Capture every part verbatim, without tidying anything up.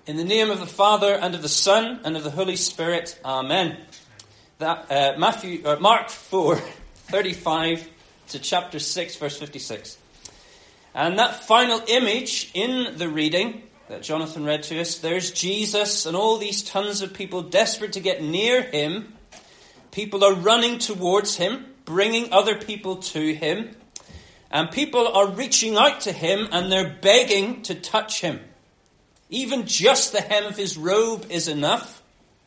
In the name of the Father, and of the Son, and of the Holy Spirit. Amen. That uh, Matthew, or Mark four, thirty-five to chapter six, verse fifty-six. And that final image in the reading that Jonathan read to us, there's Jesus and all these tons of people desperate to get near him. People are running towards him, bringing other people to him. And people are reaching out to him and they're begging to touch him. Even just the hem of his robe is enough.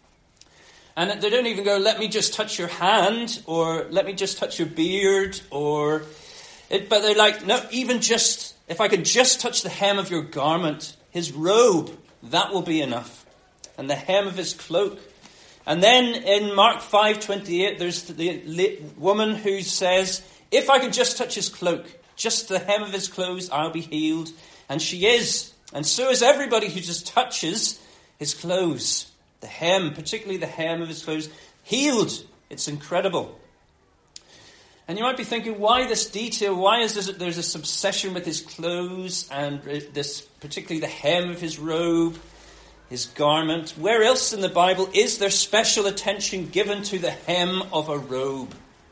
And they don't even go, let me just touch your hand, or let me just touch your beard, or... It, but they're like, no, even just, if I could just touch the hem of your garment, his robe, that will be enough. And the hem of his cloak. And then in Mark five twenty-eight, there's the woman who says, if I could just touch his cloak, just the hem of his clothes, I'll be healed. And she is. And so is everybody who just touches his clothes. The hem, particularly the hem of his clothes, healed. It's incredible. And you might be thinking, why this detail? Why is this, there's this obsession with his clothes and this, particularly the hem of his robe, his garment? Where else in the Bible is there special attention given to the hem of a robe?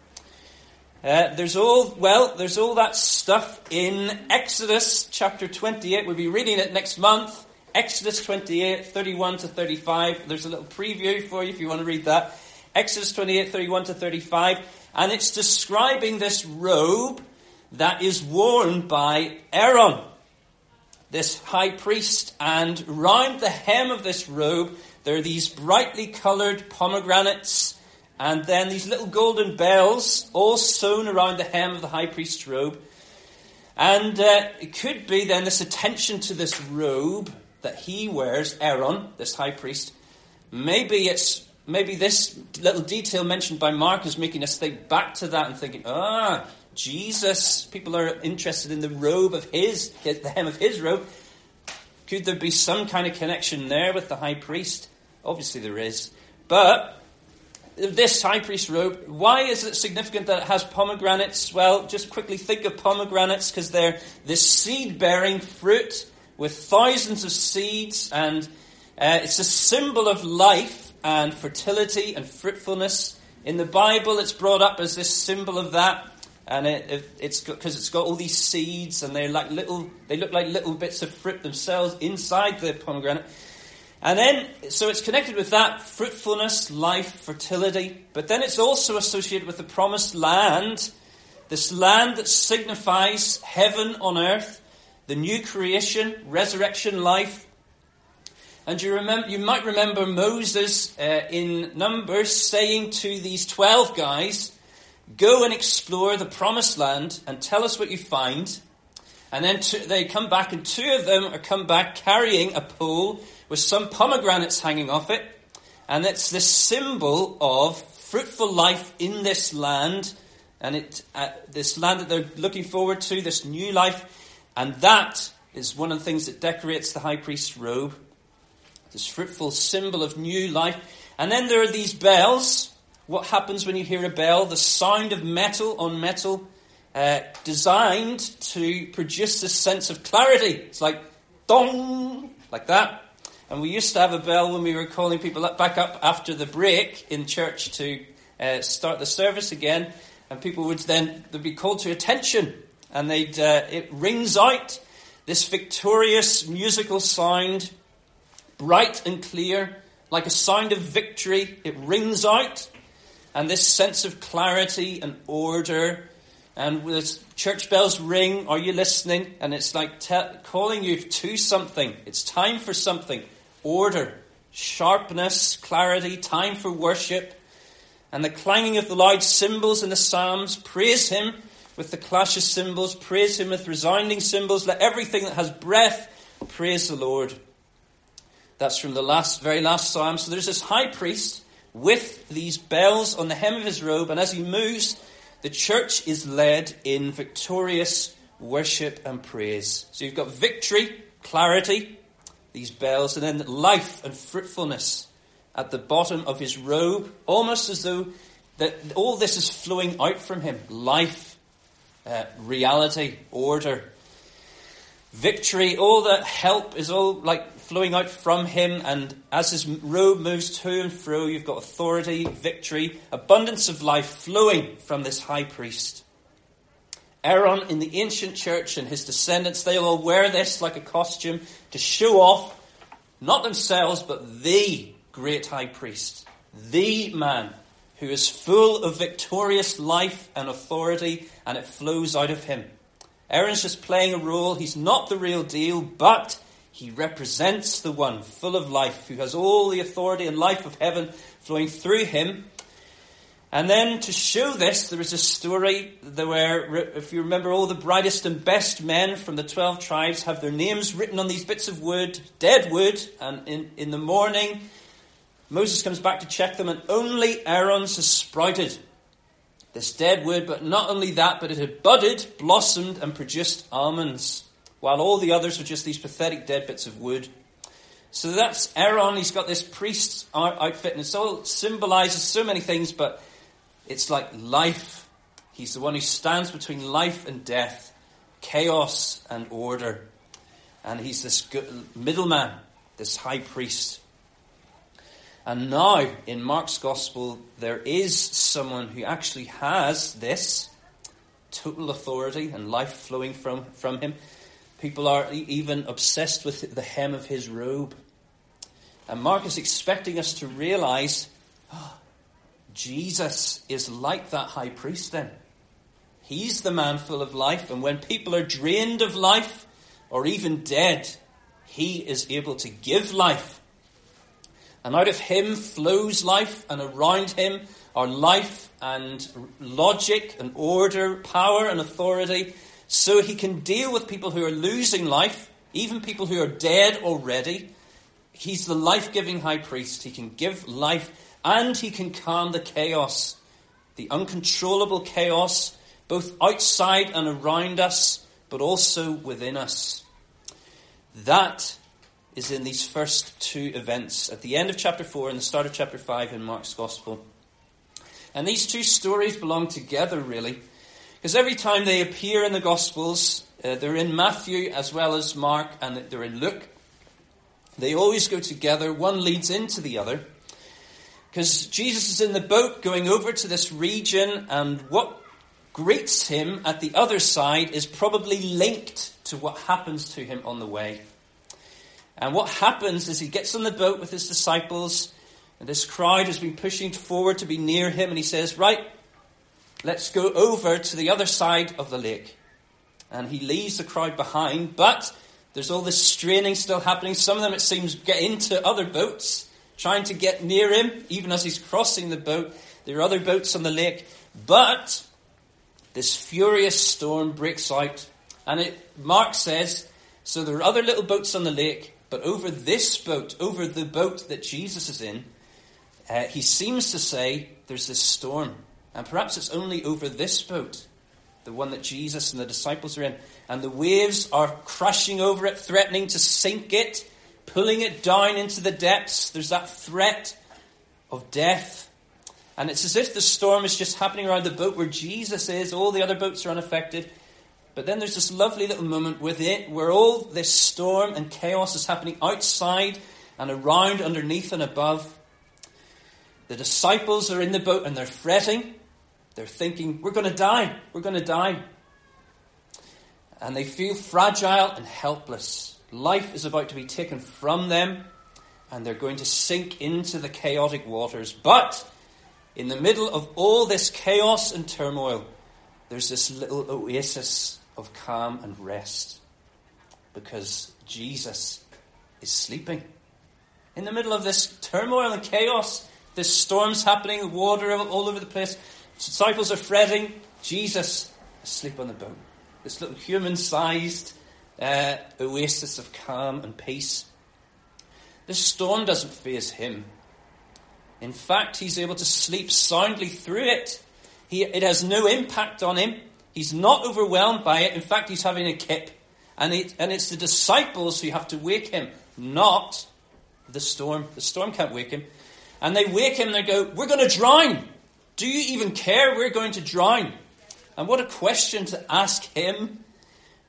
Uh, there's all, well, there's all that stuff in Exodus chapter twenty-eight. We'll be reading it next month. Exodus twenty-eight, thirty-one to thirty-five. There's a little preview for you if you want to read that. Exodus twenty-eight, thirty-one to thirty-five. And it's describing this robe that is worn by Aaron, this high priest. And round the hem of this robe, there are these brightly coloured pomegranates, and then these little golden bells, all sewn around the hem of the high priest's robe. And uh, it could be then this attention to this robe that he wears, Aaron, this high priest. Maybe it's maybe this little detail mentioned by Mark is making us think back to that and thinking, ah, Jesus. People are interested in the robe of his, the hem of his robe. Could there be some kind of connection there with the high priest? Obviously there is. But this high priest robe, why is it significant that it has pomegranates? Well, just quickly think of pomegranates, because they're this seed-bearing fruit with thousands of seeds, and uh, it's a symbol of life and fertility and fruitfulness. In the Bible, it's brought up as this symbol of that, and it, it, it's because it's got all these seeds, and they're like little, they look like little bits of fruit themselves inside the pomegranate. And then, so it's connected with that, fruitfulness, life, fertility. But then it's also associated with the promised land, this land that signifies heaven on earth, the new creation, resurrection life. And you remember, you might remember Moses uh, in Numbers saying to these twelve guys, go and explore the promised land and tell us what you find. And then two, they come back, and two of them are come back carrying a pole with some pomegranates hanging off it. And it's this symbol of fruitful life in this land. And it, uh, this land that they're looking forward to, this new life. And that is one of the things that decorates the high priest's robe. This fruitful symbol of new life. And then there are these bells. What happens when you hear a bell? The sound of metal on metal, uh, designed to produce this sense of clarity. It's like, dong, like that. And we used to have a bell when we were calling people up, back up after the break in church to uh, start the service again. And people would then they'd be called to attention. And they'd uh, it rings out, this victorious musical sound, bright and clear, like a sound of victory. It rings out. And this sense of clarity and order. And with church bells ring, are you listening? And it's like te- calling you to something. It's time for something. Order, sharpness, clarity, time for worship. And the clanging of the loud cymbals in the Psalms. Praise him with the clash of cymbals. Praise him with resounding cymbals. Let everything that has breath praise the Lord. That's from the last, very last Psalm. So there's this high priest with these bells on the hem of his robe. And as he moves, the church is led in victorious worship and praise. So you've got victory, clarity, these bells, and then life and fruitfulness at the bottom of his robe, almost as though that all this is flowing out from him. Life, uh, reality, order, victory, all that help is all like flowing out from him, and as his robe moves to and fro, you've got authority, victory, abundance of life flowing from this high priest. Aaron in the ancient church and his descendants, they'll all wear this like a costume to show off, not themselves, but the great high priest, the man who is full of victorious life and authority, and it flows out of him. Aaron's just playing a role. He's not the real deal, but he represents the one full of life who has all the authority and life of heaven flowing through him. And then to show this, there is a story where, if you remember, all the brightest and best men from the twelve tribes have their names written on these bits of wood, dead wood, and in, in the morning, Moses comes back to check them, and only Aaron's has sprouted, this dead wood. But not only that, but it had budded, blossomed, and produced almonds, while all the others were just these pathetic dead bits of wood. So that's Aaron. He's got this priest's outfit, and it all symbolizes so many things, but it's like life. He's the one who stands between life and death, chaos and order. And he's this good middleman, this high priest. And now, in Mark's gospel, there is someone who actually has this total authority and life flowing from, from him. People are even obsessed with the hem of his robe. And Mark is expecting us to realize, oh, Jesus is like that high priest then. He's the man full of life, and when people are drained of life, or even dead, he is able to give life. And out of him flows life, and around him are life and logic and order, power and authority, so he can deal with people who are losing life, even people who are dead already. He's the life-giving high priest. He can give life, and he can calm the chaos, the uncontrollable chaos, both outside and around us, but also within us. That is in these first two events, at the end of chapter four and the start of chapter five in Mark's Gospel. And these two stories belong together, really, because every time they appear in the Gospels, uh, they're in Matthew as well as Mark, and they're in Luke. They always go together. One leads into the other. Because Jesus is in the boat going over to this region, and what greets him at the other side is probably linked to what happens to him on the way. And what happens is he gets on the boat with his disciples, and this crowd has been pushing forward to be near him, and he says, right, let's go over to the other side of the lake. And he leaves the crowd behind, but there's all this straining still happening. Some of them, it seems, get into other boats, trying to get near him, even as he's crossing the boat. There are other boats on the lake, but this furious storm breaks out. And it, Mark says, so there are other little boats on the lake, but over this boat, over the boat that Jesus is in, uh, he seems to say there's this storm. And perhaps it's only over this boat, the one that Jesus and the disciples are in. And the waves are crashing over it, threatening to sink it, pulling it down into the depths. There's that threat of death. And it's as if the storm is just happening around the boat where Jesus is. All the other boats are unaffected. But then there's this lovely little moment within where all this storm and chaos is happening outside and around, underneath and above. The disciples are in the boat and they're fretting. They're thinking, we're going to die. We're going to die. And they feel fragile and helpless. Life is about to be taken from them, and they're going to sink into the chaotic waters. But in the middle of all this chaos and turmoil, there's this little oasis of calm and rest, because Jesus is sleeping. In the middle of this turmoil and chaos, this storm's happening, water all over the place, disciples are fretting, Jesus is asleep on the boat. This little human-sized uh, oasis of calm and peace. This storm doesn't faze him. In fact, he's able to sleep soundly through it. He, it has no impact on him. He's not overwhelmed by it. In fact, he's having a kip. And, it, and it's the disciples who have to wake him, not the storm. The storm can't wake him. And they wake him and they go, we're going to drown. Do you even care? We're going to drown. And what a question to ask him.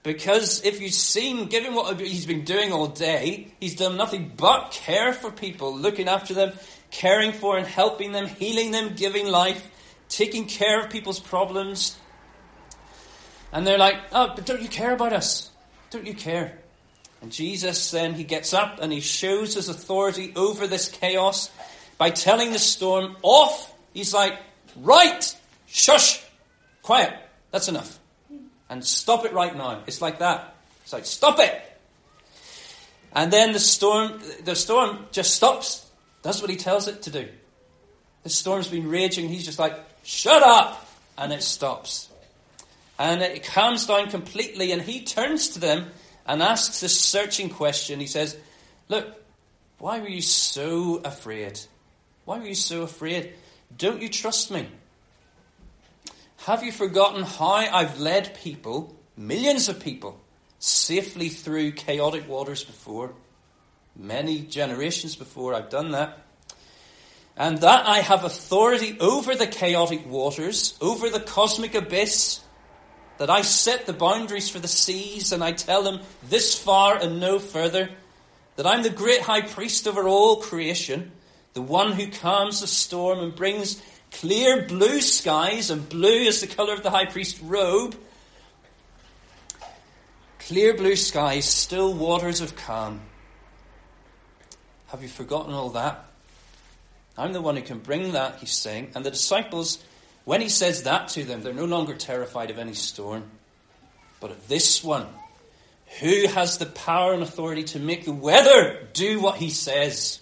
Because if you've seen, given what he's been doing all day, he's done nothing but care for people, looking after them, caring for and helping them, healing them, giving life, taking care of people's problems. And they're like, oh, but don't you care about us? Don't you care? And Jesus then, he gets up and he shows his authority over this chaos by telling the storm off. He's like, right, shush, quiet, that's enough. And stop it right now. It's like that. It's like, stop it. And then the storm, the storm just stops. Does what he tells it to do. The storm's been raging. He's just like, shut up. And it stops. And it calms down completely. And he turns to them and asks this searching question. He says, look, why were you so afraid? Why were you so afraid? Don't you trust me? Have you forgotten how I've led people, millions of people, safely through chaotic waters before? Many generations before I've done that. And that I have authority over the chaotic waters, over the cosmic abyss, that I set the boundaries for the seas and I tell them this far and no further, that I'm the great high priest over all creation, the one who calms the storm and brings clear blue skies, and blue is the colour of the high priest's robe. Clear blue skies, still waters of calm. Have you forgotten all that? I'm the one who can bring that, he's saying. And the disciples, when he says that to them, they're no longer terrified of any storm, but of this one, who has the power and authority to make the weather do what he says.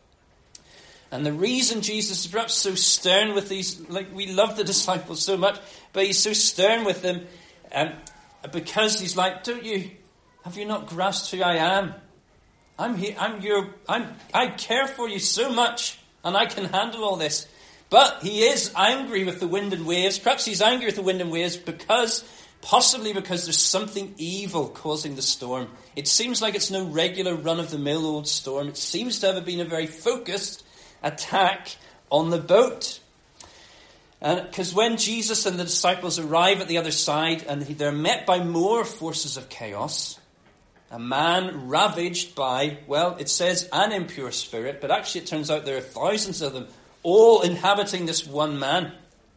And the reason Jesus is perhaps so stern with these, like we love the disciples so much, but he's so stern with them um, because he's like, don't you, have you not grasped who I am? I'm here, I'm your, I'm, I care for you so much and I can handle all this. But he is angry with the wind and waves. Perhaps he's angry with the wind and waves because, possibly because there's something evil causing the storm. It seems like it's no regular run-of-the-mill old storm. It seems to have been a very focused attack on the boat. Because when Jesus and the disciples arrive at the other side and they're met by more forces of chaos, a man ravaged by, well, it says an impure spirit, but actually it turns out there are thousands of them, all inhabiting this one man.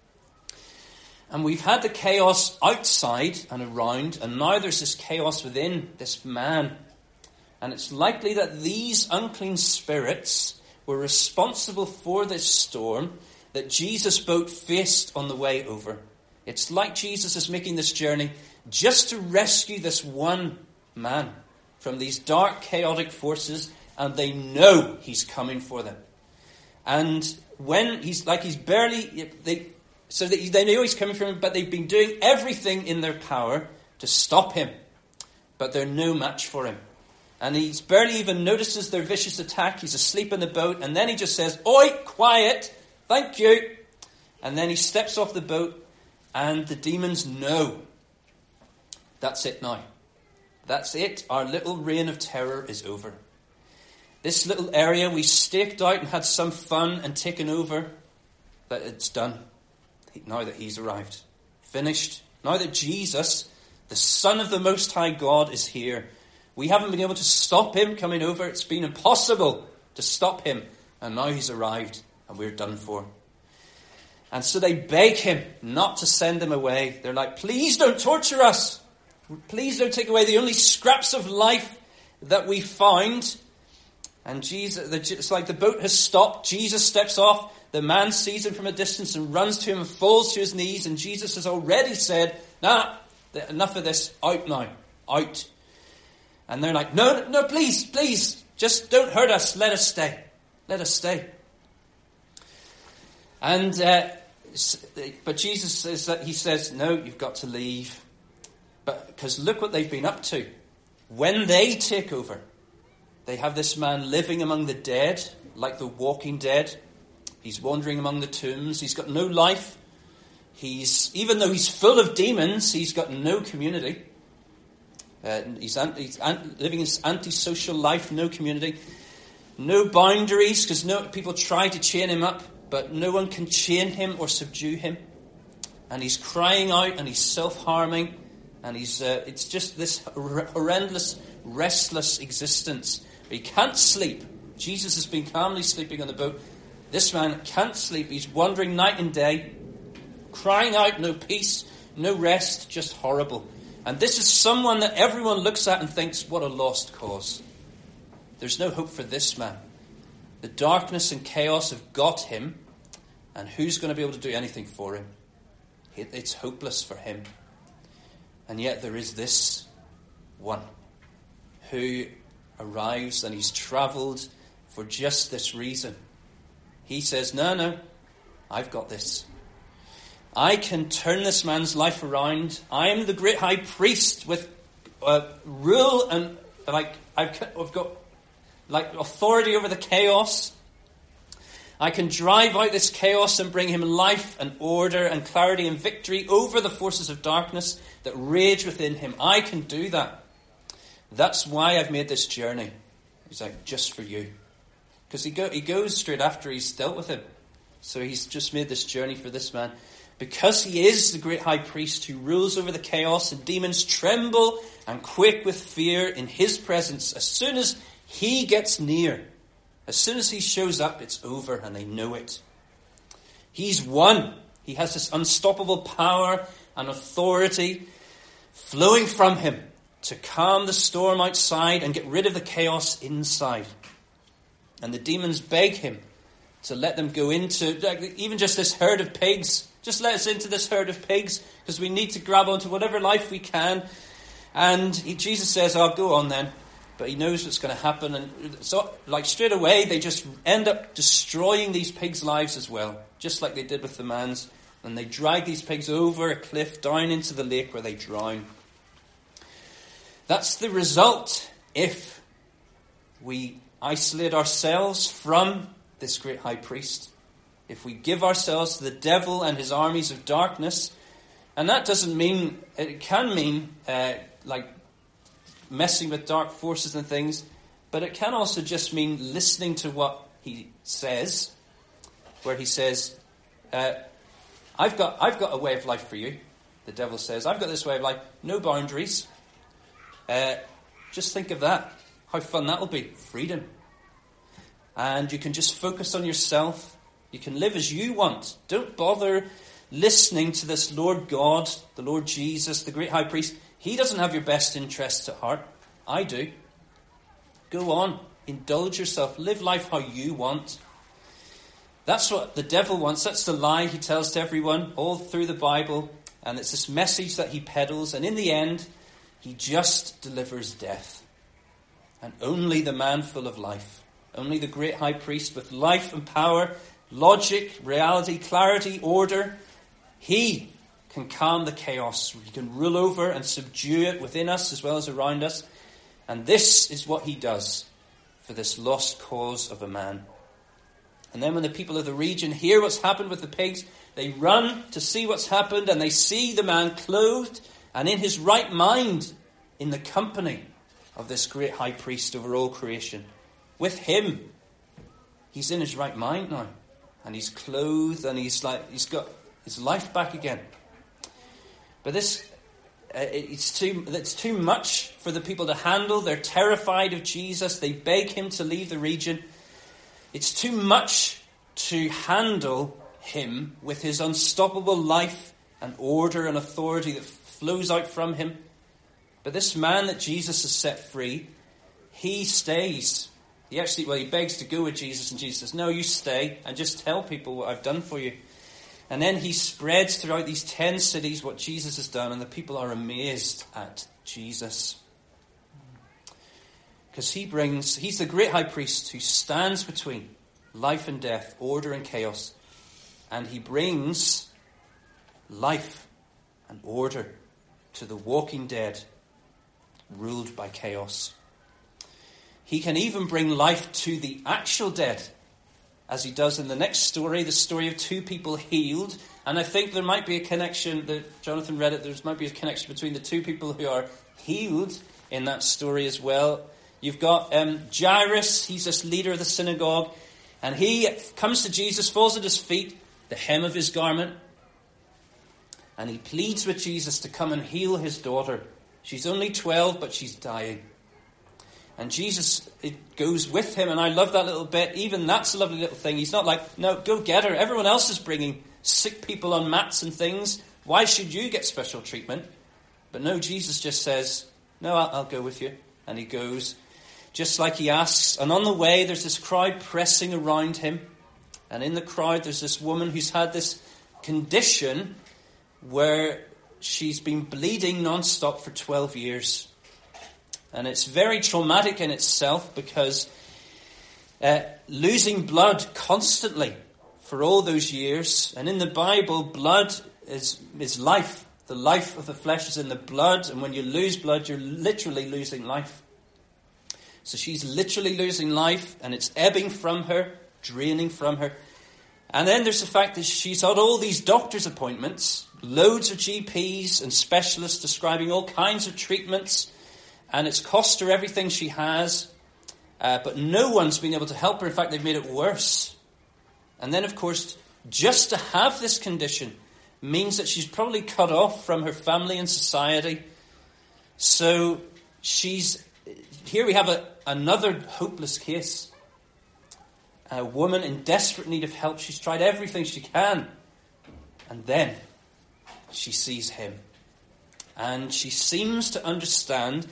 And we've had the chaos outside and around, and now there's this chaos within this man. And it's likely that these unclean spirits were responsible for this storm that Jesus' boat faced on the way over. It's like Jesus is making this journey just to rescue this one man from these dark, chaotic forces, and they know he's coming for them. And when he's like he's barely, they so that they know he's coming for them, but they've been doing everything in their power to stop him, but they're no match for him. And he's barely even notices their vicious attack. He's asleep in the boat. And then he just says, oi, quiet, thank you. And then he steps off the boat and the demons know. That's it now. That's it. Our little reign of terror is over. This little area we staked out and had some fun and taken over, but it's done. Now that he's arrived. Finished. Now that Jesus, the Son of the Most High God, is here. We haven't been able to stop him coming over. It's been impossible to stop him. And now he's arrived and we're done for. And so they beg him not to send them away. They're like, please don't torture us. Please don't take away the only scraps of life that we found. And Jesus, it's like the boat has stopped. Jesus steps off. The man sees him from a distance and runs to him and falls to his knees. And Jesus has already said, nah, enough of this. Out now. Out. And they're like, no, no, please, please, just don't hurt us. Let us stay. Let us stay. And, uh, but Jesus says that he says, no, you've got to leave. But because look what they've been up to. When they take over, they have this man living among the dead, like the walking dead. He's wandering among the tombs. He's got no life. He's, even though he's full of demons, he's got no community. Uh, he's anti, he's anti, living his antisocial life, no community, no boundaries, because no people try to chain him up, but no one can chain him or subdue him. And he's crying out and he's self-harming And he's uh, it's just this horrendous, restless existence. He can't sleep. Jesus has been calmly sleeping on the boat. This man can't sleep. He's wandering night and day, crying out, no peace, no rest, just horrible. And this is someone that everyone looks at and thinks, what a lost cause. There's no hope for this man. The darkness and chaos have got him, and who's going to be able to do anything for him? It's hopeless for him. And yet there is this one who arrives, and he's travelled for just this reason. He says, no, no, I've got this. I can turn this man's life around. I am the great high priest with uh, rule and like I've, I've got like authority over the chaos. I can drive out this chaos and bring him life and order and clarity and victory over the forces of darkness that rage within him. I can do that. That's why I've made this journey. He's like, just for you. Because he, go, he goes straight after he's dealt with him. So he's just made this journey for this man. Because he is the great high priest who rules over the chaos, and demons tremble and quake with fear in his presence. As soon as he gets near, as soon as he shows up, it's over, and they know it. He's won. He has this unstoppable power and authority flowing from him to calm the storm outside and get rid of the chaos inside. And the demons beg him to let them go into, like, even just this herd of pigs. Just let us into this herd of pigs, because we need to grab onto whatever life we can. And he, Jesus says, I'll go on then. But he knows what's going to happen. And so, like, straight away, they just end up destroying these pigs' lives as well, just like they did with the man's. And they drag these pigs over a cliff down into the lake where they drown. That's the result if we isolate ourselves from this great high priest. If we give ourselves to the devil and his armies of darkness. And that doesn't mean, it can mean uh, like messing with dark forces and things, but it can also just mean listening to what he says, where he says, uh, I've got I've got a way of life for you. The devil says, I've got this way of life, no boundaries. Uh, just think of that. How fun that will be. Freedom. And you can just focus on yourself. You can live as you want. Don't bother listening to this Lord God, the Lord Jesus, the great high priest. He doesn't have your best interests at heart. I do. Go on. Indulge yourself. Live life how you want. That's what the devil wants. That's the lie he tells to everyone all through the Bible. And it's this message that he peddles. And in the end, he just delivers death. And only the man full of life, only the great high priest with life and power, logic, reality, clarity, order, he can calm the chaos. He can rule over and subdue it within us as well as around us. And this is what he does for this lost cause of a man. And then when the people of the region hear what's happened with the pigs, they run to see what's happened, and they see the man clothed and in his right mind in the company of this great high priest over all creation. With him, he's in his right mind now. And he's clothed, and he's like he's got his life back again. But this, uh, it's too it's too much for the people to handle. They're terrified of Jesus. They beg him to leave the region. It's too much to handle him with his unstoppable life and order and authority that flows out from him. But this man that Jesus has set free, he stays. He actually, well, he begs to go with Jesus, and Jesus says, no, you stay and just tell people what I've done for you. And then he spreads throughout these ten cities what Jesus has done, and the people are amazed at Jesus. Because he brings, he's the great high priest who stands between life and death, order and chaos. And he brings life and order to the walking dead, ruled by chaos. He can even bring life to the actual dead, as he does in the next story, the story of two people healed. And I think there might be a connection, that Jonathan read it, there might be a connection between the two people who are healed in that story as well. You've got um, Jairus, he's this leader of the synagogue, and he comes to Jesus, falls at his feet, the hem of his garment, And he pleads with Jesus to come and heal his daughter. She's only twelve, but she's dying. And Jesus it goes with him, and I love that little bit. Even that's a lovely little thing. He's not like, no, go get her. Everyone else is bringing sick people on mats and things. Why should you get special treatment? But no, Jesus just says, no, I'll, I'll go with you. And he goes, just like he asks. And on the way, there's this crowd pressing around him. And in the crowd, there's this woman who's had this condition where she's been bleeding non-stop for twelve years. And it's very traumatic in itself because uh, losing blood constantly for all those years. And in the Bible, blood is, is life. The life of the flesh is in the blood. And when you lose blood, you're literally losing life. So she's literally losing life, and it's ebbing from her, draining from her. And then there's the fact that she's had all these doctor's appointments, loads of G Ps and specialists describing all kinds of treatments, and it's cost her everything she has, uh, but no one's been able to help her. In fact, they've made it worse. And then, of course, just to have this condition means that she's probably cut off from her family and society. So she's here we have a, another hopeless case. A woman in desperate need of help. She's tried everything she can. And then she sees him. And she seems to understand,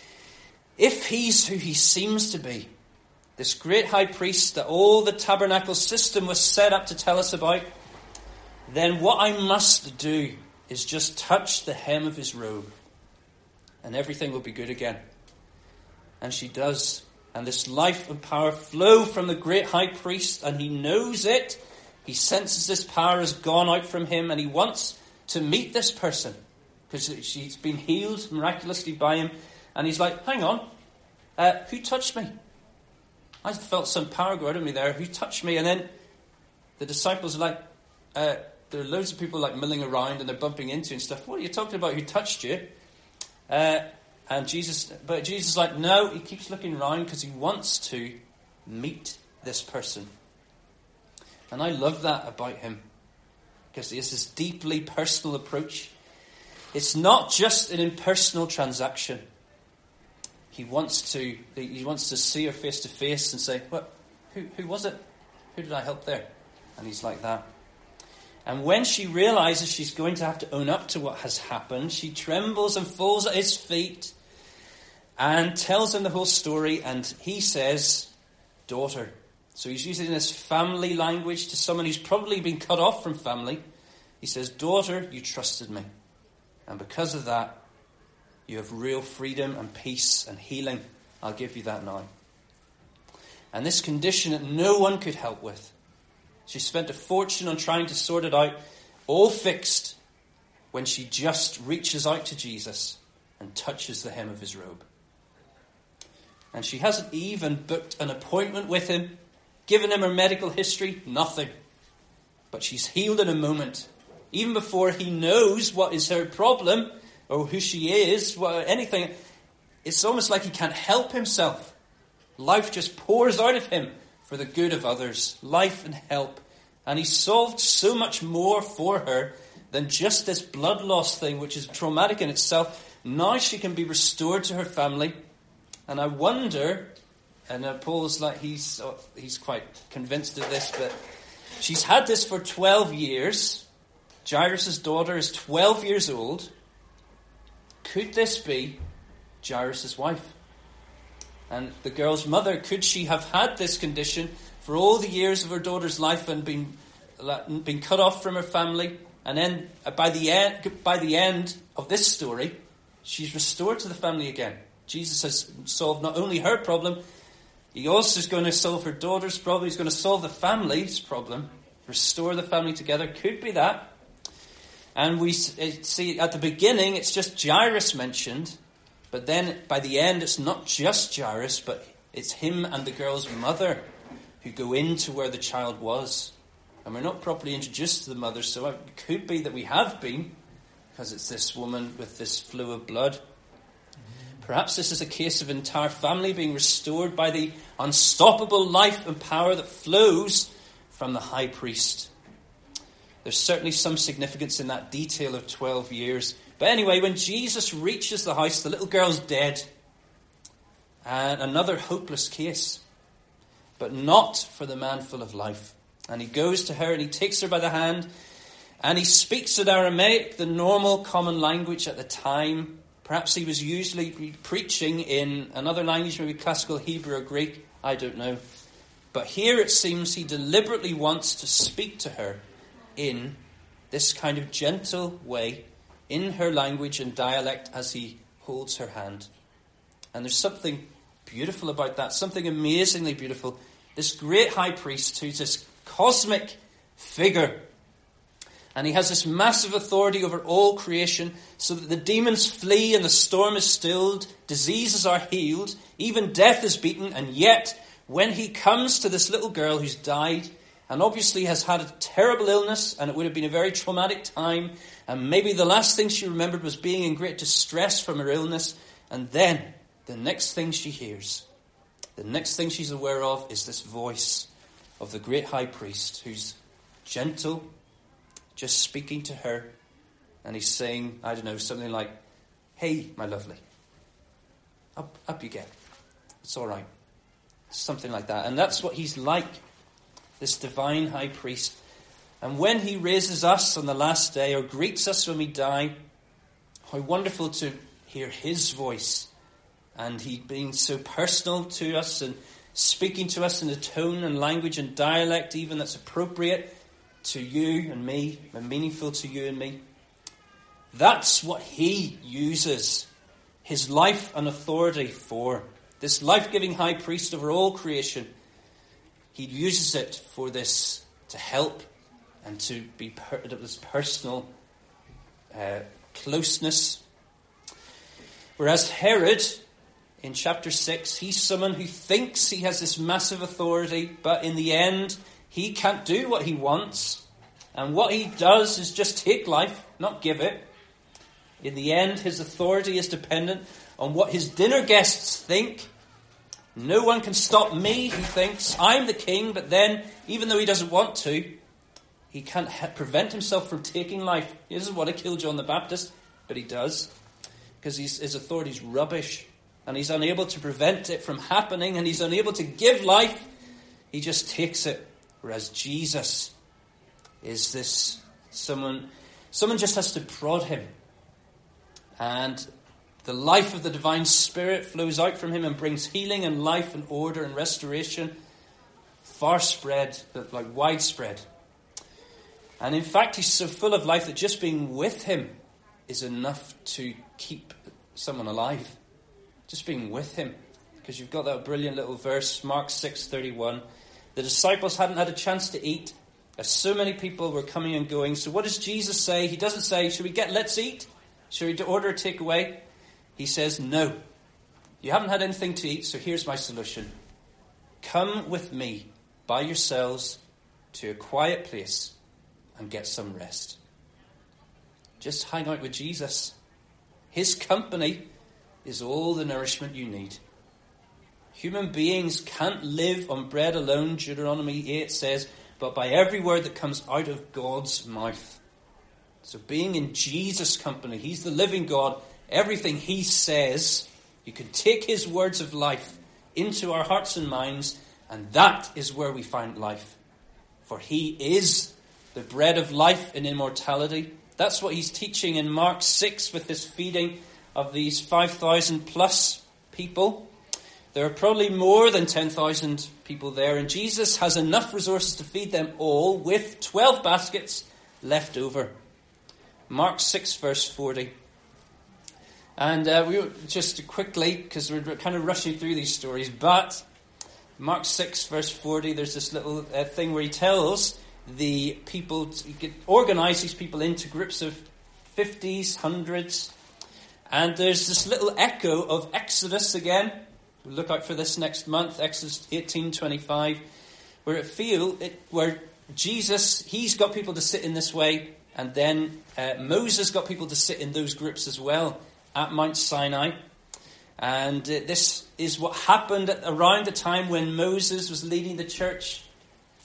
if he's who he seems to be, this great high priest that all the tabernacle system was set up to tell us about, then what I must do is just touch the hem of his robe, and everything will be good again. And she does. And this life and power flow from the great high priest, and he knows it. He senses this power has gone out from him, and he wants to meet this person because she's been healed miraculously by him. And he's like, hang on, uh, who touched me? I felt some power go out of me there. Who touched me? And then the disciples are like, uh, there are loads of people like milling around and they're bumping into and stuff. What are you talking about? Who touched you? Uh, And Jesus, but Jesus is like, no, he keeps looking around because he wants to meet this person. And I love that about him because he has this deeply personal approach. It's not just an impersonal transaction. He wants to, he wants to see her face to face and say, what, who, who was it? Who did I help there? And he's like that. And when she realizes she's going to have to own up to what has happened, she trembles and falls at his feet and tells him the whole story, and he says, daughter. So he's using this family language to someone who's probably been cut off from family. He says, daughter, you trusted me. And because of that, you have real freedom and peace and healing. I'll give you that now. And this condition that no one could help with, she spent a fortune on trying to sort it out, all fixed when she just reaches out to Jesus and touches the hem of his robe. And she hasn't even booked an appointment with him, given him her medical history, nothing. But she's healed in a moment, even before he knows what is her problem or who she is, what, anything. It's almost like he can't help himself. Life just pours out of him for the good of others, life and help. And he solved so much more for her than just this blood loss thing, which is traumatic in itself. Now she can be restored to her family. And I wonder, and uh, Paul's like, he's uh, he's quite convinced of this, but she's had this for twelve years. Jairus' daughter is twelve years old. Could this be Jairus' wife? And the girl's mother, could she have had this condition for all the years of her daughter's life and been been cut off from her family? And then by the end, by the end of this story, she's restored to the family again. Jesus has solved not only her problem, he also is going to solve her daughter's problem. He's going to solve the family's problem, restore the family together. Could be that. And we see at the beginning, it's just Jairus mentioned. But then by the end, it's not just Jairus, but it's him and the girl's mother who go into where the child was. And we're not properly introduced to the mother, so it could be that we have been, because it's this woman with this flow of blood. Perhaps this is a case of entire family being restored by the unstoppable life and power that flows from the high priest. There's certainly some significance in that detail of twelve years. But anyway, when Jesus reaches the house, the little girl's dead. And another hopeless case. But not for the man full of life. And he goes to her and he takes her by the hand. And he speaks in Aramaic, the normal common language at the time. Perhaps he was usually preaching in another language, maybe classical Hebrew or Greek. I don't know. But here it seems he deliberately wants to speak to her in this kind of gentle way, in her language and dialect as he holds her hand. And there's something beautiful about that, something amazingly beautiful. This great high priest who's this cosmic figure. And he has this massive authority over all creation so that the demons flee and the storm is stilled, diseases are healed, even death is beaten. And yet, when he comes to this little girl who's died and obviously has had a terrible illness, and it would have been a very traumatic time, and maybe the last thing she remembered was being in great distress from her illness, and then the next thing she hears, the next thing she's aware of is this voice of the great high priest who's gentle, just speaking to her, and he's saying, I don't know, something like, hey, my lovely, up, up you get. It's all right. Something like that. And that's what he's like, this divine high priest. And when he raises us on the last day, or greets us when we die, how wonderful to hear his voice. And he being so personal to us and speaking to us in a tone and language and dialect even that's appropriate to you and me, and meaningful to you and me. That's what he uses his life and authority for. This life-giving high priest over all creation. He uses it for this, to help and to be per- this personal uh, closeness. Whereas Herod, in chapter six, he's someone who thinks he has this massive authority, but in the end, he can't do what he wants. And what he does is just take life, not give it. In the end, his authority is dependent on what his dinner guests think. No one can stop me, he thinks. I'm the king, but then, even though he doesn't want to, he can't ha- prevent himself from taking life. He doesn't want to kill John the Baptist, but he does. Because he's, his authority is rubbish. And he's unable to prevent it from happening, and he's unable to give life. He just takes it. Whereas Jesus is this someone, someone just has to prod him. And the life of the divine spirit flows out from him and brings healing and life and order and restoration. Far spread, like widespread. And in fact, he's so full of life that just being with him is enough to keep someone alive. Just being with him. Because you've got that brilliant little verse, Mark six thirty-one. The disciples hadn't had a chance to eat, as so many people were coming and going. So what does Jesus say? He doesn't say, should we get, let's eat? Should we order a takeaway? He says, no. You haven't had anything to eat, so here's my solution. Come with me by yourselves to a quiet place and get some rest. Just hang out with Jesus. His company is all the nourishment you need. Human beings can't live on bread alone, Deuteronomy eight says, but by every word that comes out of God's mouth. So being in Jesus' company, he's the living God. Everything he says, you can take his words of life into our hearts and minds, and that is where we find life. For he is the bread of life and immortality. That's what he's teaching in Mark six with this feeding of these five thousand plus people. There are probably more than ten thousand people there, and Jesus has enough resources to feed them all with twelve baskets left over. Mark six verse forty. And uh, we just quickly, because we're kind of rushing through these stories, but Mark six verse forty, there's this little uh, thing where he tells the people, to organize these people into groups of fifties, hundreds, and there's this little echo of Exodus again. We'll look out for this next month, Exodus eighteen twenty-five, where it feel it where Jesus, he's got people to sit in this way, and then uh, Moses got people to sit in those groups as well at Mount Sinai. And uh, this is what happened at, around the time when Moses was leading the church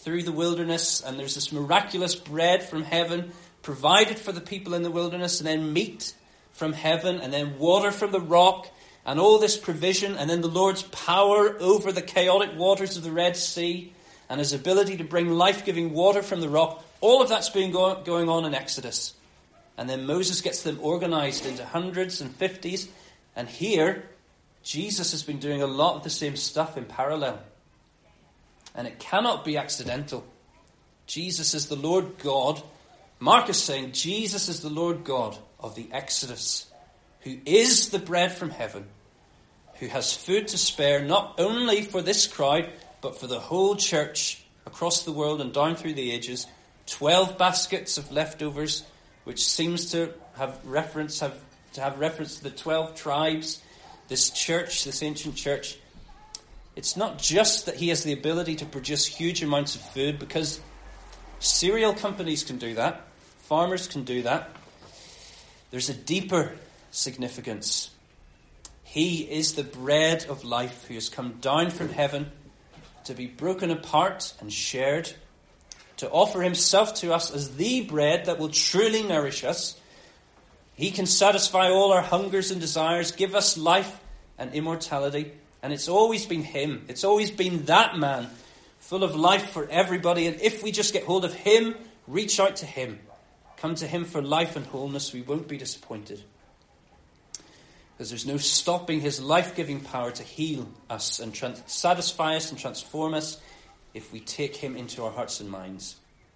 through the wilderness, and there's this miraculous bread from heaven provided for the people in the wilderness, and then meat from heaven, and then water from the rock, and all this provision, and then the Lord's power over the chaotic waters of the Red Sea, and his ability to bring life-giving water from the rock. All of that's been go- going on in Exodus. And then Moses gets them organized into hundreds and fifties. And here, Jesus has been doing a lot of the same stuff in parallel. And it cannot be accidental. Jesus is the Lord God. Mark is saying Jesus is the Lord God of the Exodus, who is the bread from heaven, who has food to spare not only for this crowd, but for the whole church across the world and down through the ages. Twelve baskets of leftovers, which seems to have reference have to have reference to the twelve tribes, this church, this ancient church. It's not just that he has the ability to produce huge amounts of food, because cereal companies can do that, farmers can do that. There's a deeper significance. He is the bread of life who has come down from heaven to be broken apart and shared, to offer himself to us as the bread that will truly nourish us. He can satisfy all our hungers and desires, give us life and immortality. And it's always been him. It's always been that man, full of life for everybody. And if we just get hold of him, reach out to him, come to him for life and wholeness, we won't be disappointed. Because there's no stopping his life-giving power to heal us and trans- satisfy us and transform us if we take him into our hearts and minds.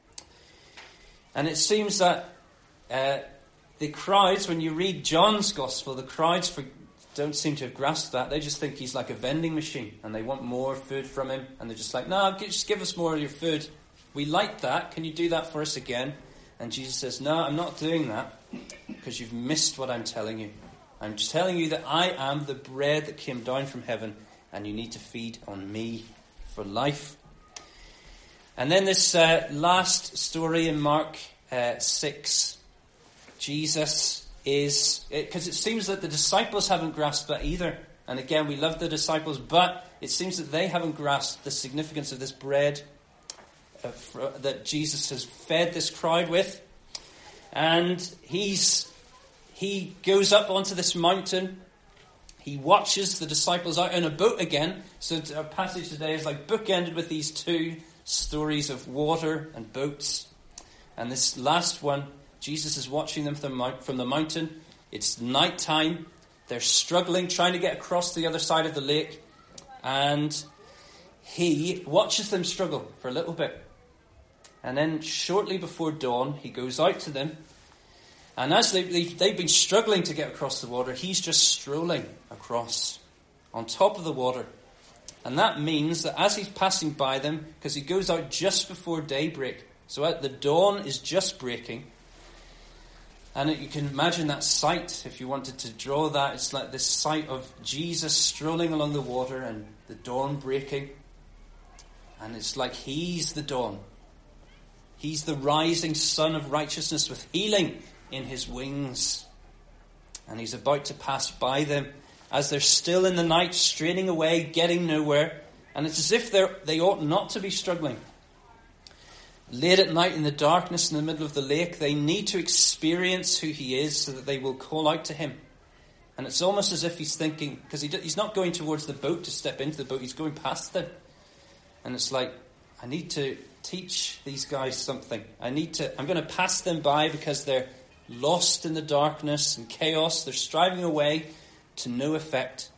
And it seems that uh, the crowds, when you read John's gospel, the crowds for, don't seem to have grasped that. They just think he's like a vending machine and they want more food from him. And they're just like, no, just give us more of your food. We like that. Can you do that for us again? And Jesus says, no, I'm not doing that because you've missed what I'm telling you. I'm just telling you that I am the bread that came down from heaven, and you need to feed on me for life. And then this uh, last story in Mark uh, six, Jesus is, because it, it seems that the disciples haven't grasped that either. And again, we love the disciples, but it seems that they haven't grasped the significance of this bread uh, for, that Jesus has fed this crowd with. And he's he goes up onto this mountain. He watches the disciples out in a boat again. So our passage today is like bookended with these two stories of water and boats. And this last one, Jesus is watching them from the mountain. It's night time. They're struggling, trying to get across the other side of the lake. And he watches them struggle for a little bit. And then shortly before dawn, he goes out to them. And as they, they've been struggling to get across the water, he's just strolling across on top of the water. And that means that as he's passing by them, because he goes out just before daybreak, so at the dawn is just breaking. And you can imagine that sight, if you wanted to draw that. It's like this sight of Jesus strolling along the water and the dawn breaking. And it's like he's the dawn. He's the rising sun of righteousness with healing in his wings. And he's about to pass by them as they're still in the night, straining away, getting nowhere. And it's as if they're, they ought not to be struggling. Late at night in the darkness in the middle of the lake, they need to experience who he is so that they will call out to him. And it's almost as if he's thinking, because he, he's not going towards the boat to step into the boat, he's going past them. And it's like, I need to teach these guys something. I need to, I'm going to pass them by because they're lost in the darkness and chaos. They're striving away to no effect.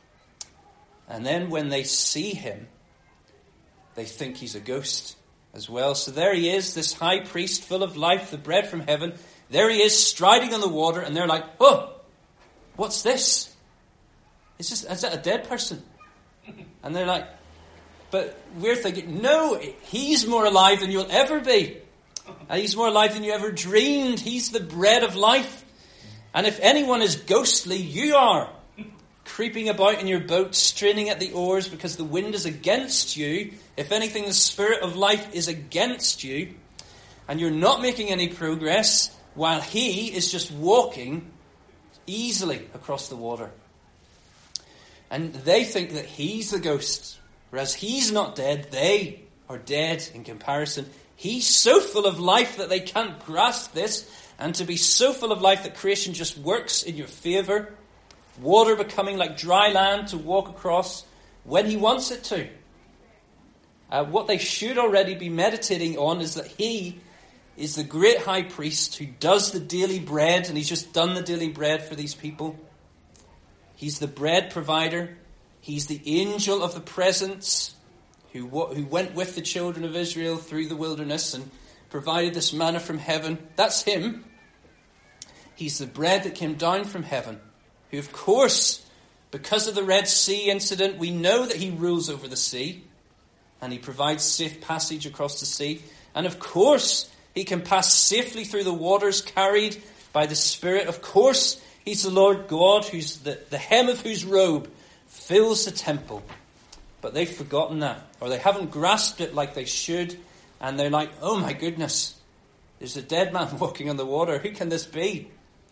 And then when they see him, they think he's a ghost as well. So there he is, this high priest full of life, the bread from heaven. There he is, striding on the water, and they're like, oh, what's this? Is this, is that a dead person? And they're like, but we're thinking, no, he's more alive than you'll ever be. And he's more alive than you ever dreamed. He's the bread of life. And if anyone is ghostly, you are. Creeping about in your boat, straining at the oars because the wind is against you. If anything, the spirit of life is against you. And you're not making any progress while he is just walking easily across the water. And they think that he's the ghost. Whereas he's not dead, they are dead in comparison. He's so full of life that they can't grasp this, and to be so full of life that creation just works in your favor, water becoming like dry land to walk across when he wants it to. Uh, what they should already be meditating on is that he is the great high priest who does the daily bread, and he's just done the daily bread for these people. He's the bread provider. He's the angel of the presence who, who went with the children of Israel through the wilderness and provided this manna from heaven. That's him. He's the bread that came down from heaven, who, of course, because of the Red Sea incident, we know that he rules over the sea, and he provides safe passage across the sea. And of course, he can pass safely through the waters carried by the Spirit. Of course, he's the Lord God, who's the, the hem of whose robe fills the temple. But they've forgotten that, or they haven't grasped it like they should, and they're like, oh my goodness, there's a dead man walking on the water. Who can this be?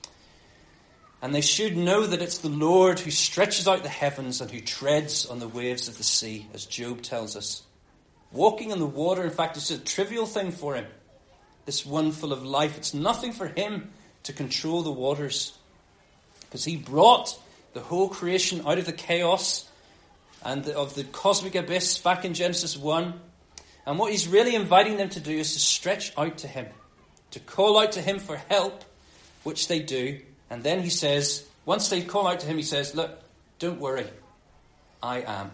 And they should know that it's the Lord who stretches out the heavens and who treads on the waves of the sea, as Job tells us. Walking on the water, in fact, is a trivial thing for him. This one full of life, it's nothing for him to control the waters, because he brought the whole creation out of the chaos and the, of the cosmic abyss back in Genesis one. And what he's really inviting them to do is to stretch out to him, to call out to him for help, which they do. And then he says, once they call out to him, he says, look, don't worry, I am.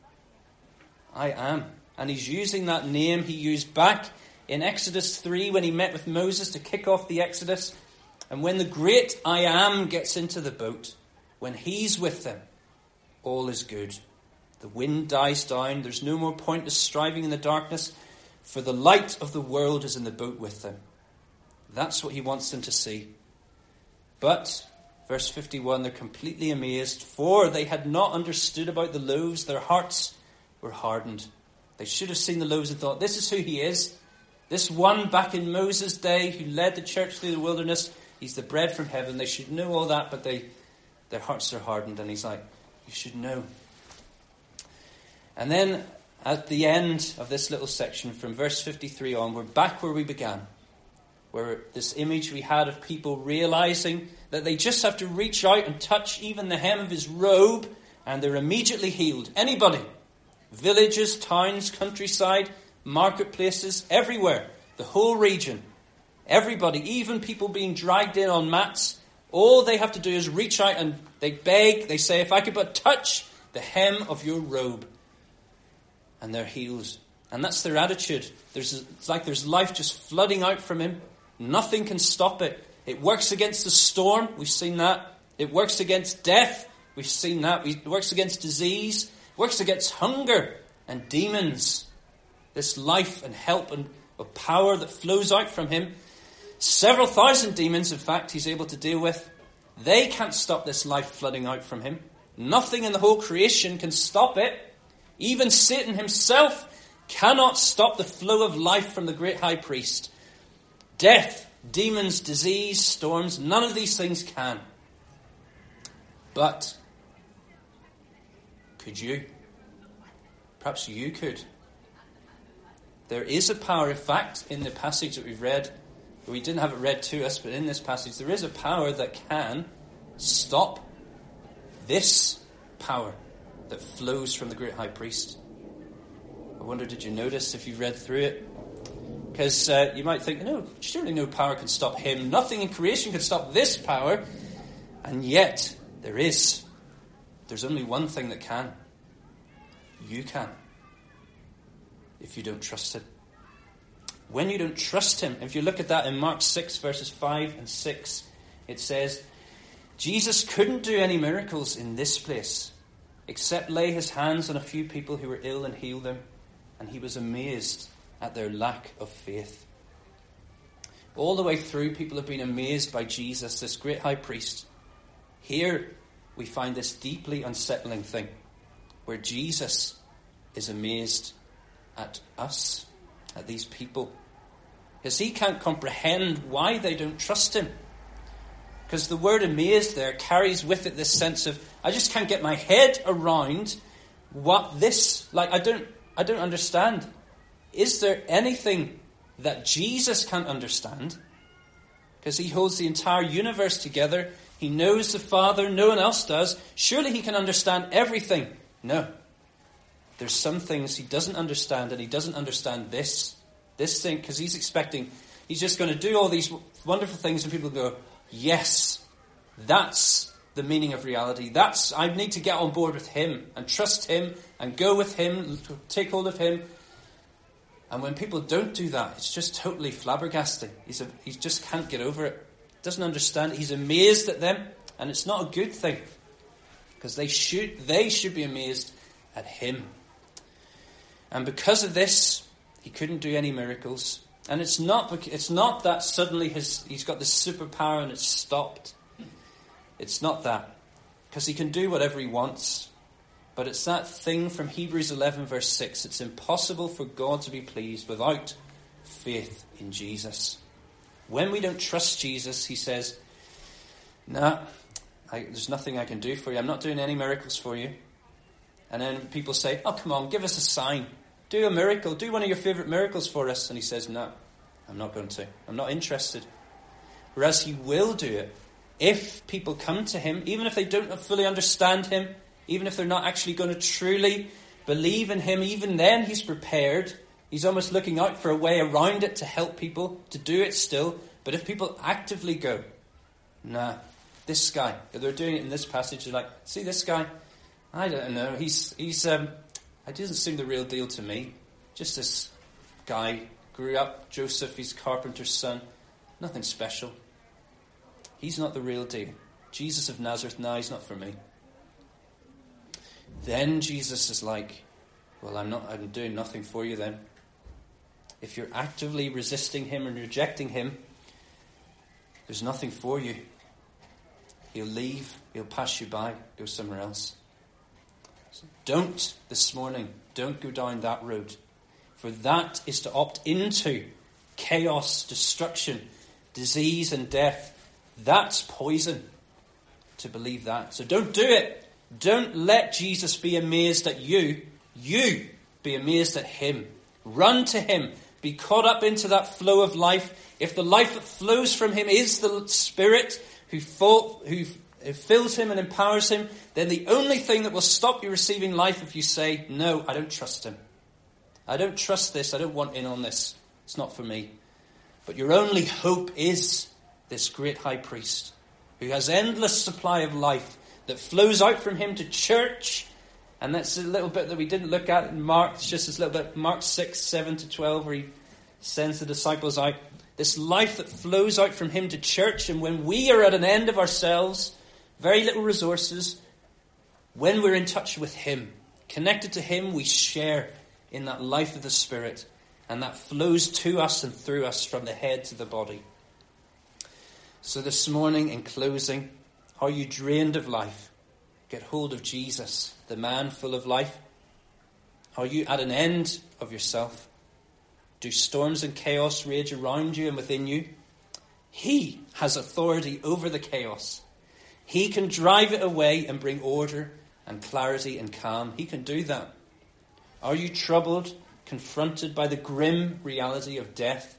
I am. And he's using that name he used back in Exodus three when he met with Moses to kick off the Exodus. And when the great I am gets into the boat, when he's with them, all is good. The wind dies down. There's no more pointless striving in the darkness, for the light of the world is in the boat with them. That's what he wants them to see. But, verse fifty-one, they're completely amazed, for they had not understood about the loaves. Their hearts were hardened. They should have seen the loaves and thought, this is who he is. This one back in Moses' day who led the church through the wilderness, he's the bread from heaven. They should know all that, but they their hearts are hardened. And he's like, you should know. And then at the end of this little section, from verse fifty-three on, we're back where we began. Where this image we had of people realizing that they just have to reach out and touch even the hem of his robe, and they're immediately healed. Anybody. Villages, towns, countryside, marketplaces, everywhere. The whole region. Everybody, even people being dragged in on mats, all they have to do is reach out and they beg, they say, if I could but touch the hem of your robe. And they're healed. And that's their attitude. There's, it's like there's life just flooding out from him. Nothing can stop it. It works against the storm. We've seen that. It works against death. We've seen that. It works against disease. It works against hunger and demons. This life and help and of power that flows out from him. Several thousand demons, in fact, he's able to deal with. They can't stop this life flooding out from him. Nothing in the whole creation can stop it. Even Satan himself cannot stop the flow of life from the great high priest. Death, demons, disease, storms, none of these things can. But could you? Perhaps you could. There is a power, in fact, in the passage that we've read. We didn't have it read to us, but in this passage, there is a power that can stop this power that flows from the great high priest. I wonder, did you notice if you read through it? Because uh, you might think, no, surely no power can stop him. Nothing in creation can stop this power. And yet, there is. There's only one thing that can. You can. If you don't trust him. When you don't trust him, if you look at that in Mark six, verses five and six, it says, Jesus couldn't do any miracles in this place, except lay his hands on a few people who were ill and heal them. And he was amazed at their lack of faith. All the way through, people have been amazed by Jesus, this great high priest. Here, we find this deeply unsettling thing, where Jesus is amazed at us, at these people. Because he can't comprehend why they don't trust him. Because the word amazed there carries with it this sense of, I just can't get my head around what this, like, I don't, I don't understand. Is there anything that Jesus can't understand? Because he holds the entire universe together. He knows the Father. No one else does. Surely he can understand everything. No. There's some things he doesn't understand, and he doesn't understand this. This thing, because he's expecting, he's just going to do all these wonderful things, and people go, yes, that's the meaning of reality. That's, I need to get on board with him, and trust him, and go with him, take hold of him. And when people don't do that, it's just totally flabbergasting. He's a, he just can't get over it. Doesn't understand it. He's amazed at them, and it's not a good thing, because they should they should be amazed at him. And because of this, he couldn't do any miracles. And it's not it's not that suddenly his he's got this superpower and it's stopped. It's not that, because he can do whatever he wants. But it's that thing from Hebrews eleven verse six. It's impossible for God to be pleased without faith in Jesus. When we don't trust Jesus, he says, nah, I, there's nothing I can do for you. I'm not doing any miracles for you. And then people say, oh, come on, give us a sign. Do a miracle. Do one of your favourite miracles for us. And he says, no, I'm not going to. I'm not interested. Whereas he will do it if people come to him, even if they don't fully understand him, even if they're not actually going to truly believe in him, even then he's prepared. He's almost looking out for a way around it to help people to do it still. But if people actively go, nah, this guy, if they're doing it in this passage, they're like, see this guy? I don't know. He's, he's, um, it doesn't seem the real deal to me. Just this guy, grew up, Joseph, he's carpenter's son. Nothing special. He's not the real deal. Jesus of Nazareth, no, he's not for me. Then Jesus is like, well, I'm not, I'm doing nothing for you then. If you're actively resisting him and rejecting him, there's nothing for you. He'll leave, he'll pass you by, go somewhere else. So don't, this morning, don't go down that road. For that is to opt into chaos, destruction, disease and death. That's poison to believe that. So don't do it. Don't let Jesus be amazed at you. You be amazed at him. Run to him. Be caught up into that flow of life. If the life that flows from him is the Spirit who, fall, who fills him and empowers him, then the only thing that will stop you receiving life if you say, no, I don't trust him. I don't trust this. I don't want in on this. It's not for me. But your only hope is this great high priest who has endless supply of life that flows out from him to church. And that's a little bit that we didn't look at in Mark. It's just this little bit, Mark six, seven to twelve, where he sends the disciples out. This life that flows out from him to church. And when we are at an end of ourselves, very little resources, when we're in touch with him, connected to him, we share in that life of the Spirit. And that flows to us and through us from the head to the body. So this morning, in closing, are you drained of life? Get hold of Jesus, the man full of life. Are you at an end of yourself? Do storms and chaos rage around you and within you? He has authority over the chaos. He can drive it away and bring order and clarity and calm. He can do that. Are you troubled, confronted by the grim reality of death?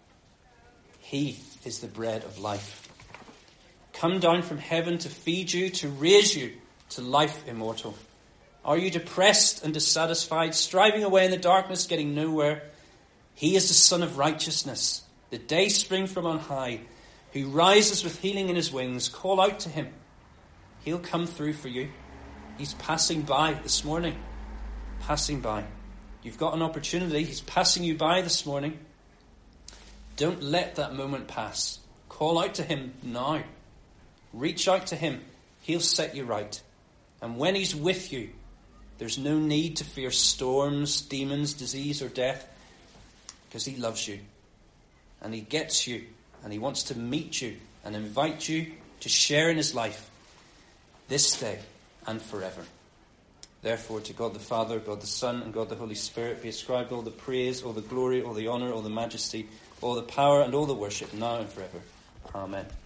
He is the bread of life. Come down from heaven to feed you, to raise you to life immortal. Are you depressed and dissatisfied, striving away in the darkness, getting nowhere? He is the Son of Righteousness, the day spring from on high, who rises with healing in his wings. Call out to him. He'll come through for you. He's passing by this morning. Passing by. You've got an opportunity. He's passing you by this morning. Don't let that moment pass. Call out to him now. Reach out to him. He'll set you right. And when he's with you, there's no need to fear storms, demons, disease, or death, because he loves you. And he gets you. And he wants to meet you and invite you to share in his life this day and forever. Therefore, to God the Father, God the Son, and God the Holy Spirit be ascribed all the praise, all the glory, all the honour, all the majesty, all the power, and all the worship, now and forever. Amen.